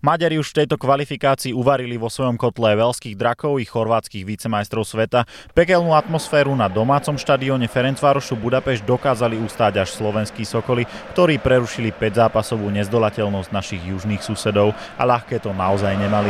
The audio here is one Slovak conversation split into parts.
Maďari už v tejto kvalifikácii uvarili vo svojom kotle veľských drakov i chorvátskych vicemajstrov sveta. Pekelnú atmosféru na domácom štadióne Ferencvárošu Budapešť dokázali ustáť až slovenskí Sokoly, ktorí prerušili 5-zápasovú nezdolateľnosť našich južných susedov a ľahké to naozaj nemali.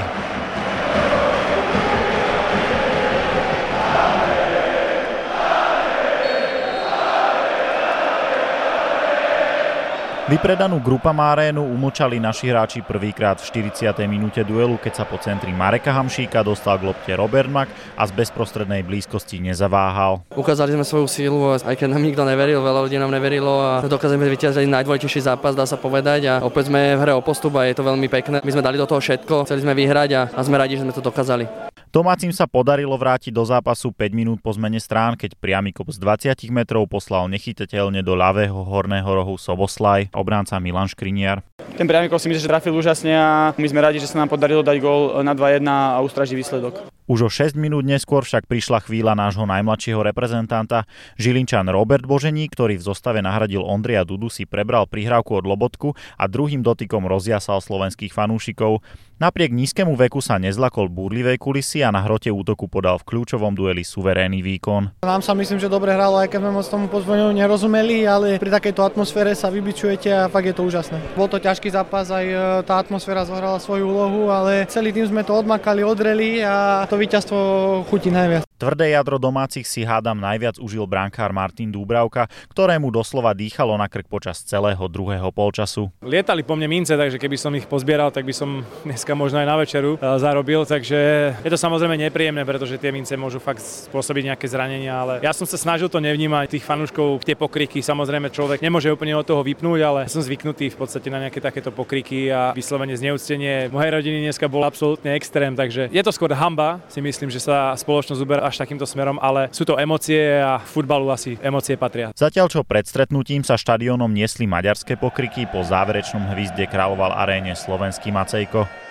Vypredanú Groupama arénu umlčali naši hráči prvýkrát v 40. minúte duelu, keď sa po centri Mareka Hamšíka dostal k lopte Robert Mak a z bezprostrednej blízkosti nezaváhal. Ukázali sme svoju sílu, aj keď nám nikto neveril, veľa ľudí nám neverilo a dokázali sme vyťažiť najdôležitejší zápas, dá sa povedať, a opäť sme v hre o postup a je to veľmi pekné. My sme dali do toho všetko, chceli sme vyhrať a sme radi, že sme to dokázali. Domácim sa podarilo vrátiť do zápasu 5 minút po zmene strán, keď priamy kop z 20 metrov poslal nechytateľne do ľavého horného rohu Soboslaj, obránca Milan Škriniar. Ten priamy kop si myslím, že trafil úžasne a my sme radi, že sa nám podarilo dať gól na 2-1 a ustražiť výsledok. Už o 6 minút neskôr však prišla chvíľa nášho najmladšieho reprezentanta. Žilinčan Robert Boženík, ktorý v zostave nahradil Ondreja Dudu, si prebral prihrávku od Lobotku a druhým dotykom rozjasal slovenských fanúšikov. Napriek nízkemu veku sa nezlakol búrlivej kulisy a na hrote útoku podal v kľúčovom dueli suverénny výkon. Nám sa myslím, že dobre hralo, aj keď sme moc tomu pozvoniu nerozumeli, ale pri takejto atmosfére sa vybičujete a fakt je to úžasné. Bol to ťažký zápas, aj tá atmosféra zohrala svoju úlohu, ale celý tým sme to odmakali, odreli a to víťazstvo chutí najviac. Tvrdé jadro domácich si hádam najviac užil brankár Martin Dúbravka, ktorému doslova dýchalo na krk počas celého druhého polčasu. Lietali po mne mince, takže keby som ich pozbieral, tak by som dneska možno aj na večeru zarobil, takže je to samozrejme nepríjemné, pretože tie mince môžu fakt spôsobiť nejaké zranenia, ale ja som sa snažil to nevnímať, tých fanúškov, tie pokriky, samozrejme človek nemôže úplne od toho vypnúť, ale som zvyknutý v podstate na nejaké takéto pokriky a vyslovene zneúctenie mojej rodiny dneska bol absolútne extrém, takže je to skôr hanba, si myslím, že sa spoločnosť uberá až takýmto smerom, ale sú to emócie a futbalu asi emócie patria. Zatiaľ čo pred stretnutím sa štadiónom niesli maďarské pokriky, po záverečnom hvizde kráľoval aréne slovenský Macejko.